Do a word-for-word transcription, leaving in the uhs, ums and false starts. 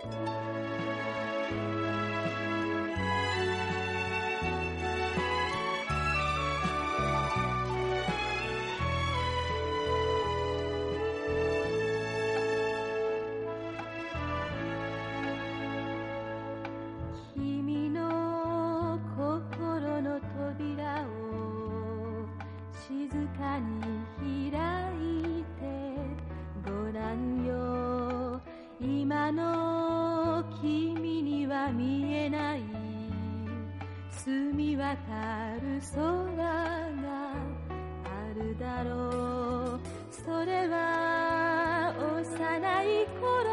君の心の扉を静かに開いてごらんよ。今の君には見えない澄み渡る空があるだろう。それは幼い頃